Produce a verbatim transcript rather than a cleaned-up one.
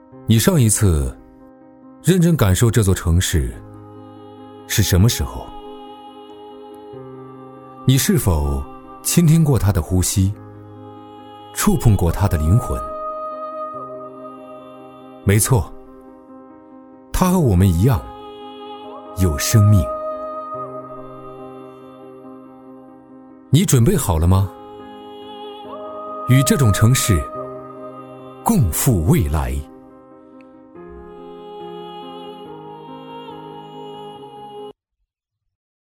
你上一次认真感受这座城市是什么时候？你是否倾听过它的呼吸，触碰过它的灵魂？没错，它和我们一样有生命。你准备好了吗？与这种城市共赴未来。